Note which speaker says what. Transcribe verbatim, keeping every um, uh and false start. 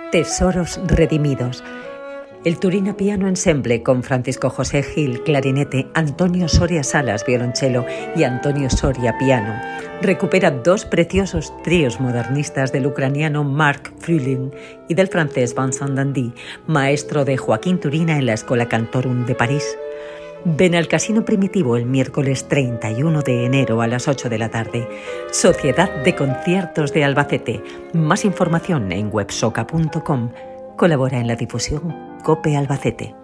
Speaker 1: Tesoros redimidos. El Turina Piano Ensemble con Francisco José Gil, clarinete, Antonio Soria Salas, violonchelo y Antonio Soria, piano, recupera dos preciosos tríos modernistas del ucraniano Mark Frühling y del francés Vincent Dandy, maestro de Joaquín Turina en la Escola Cantorum de París. Ven al Casino Primitivo el miércoles treinta y uno de enero a las ocho de la tarde. Sociedad de Conciertos de Albacete. Más información en websoca punto com. Colabora en la difusión COPE Albacete.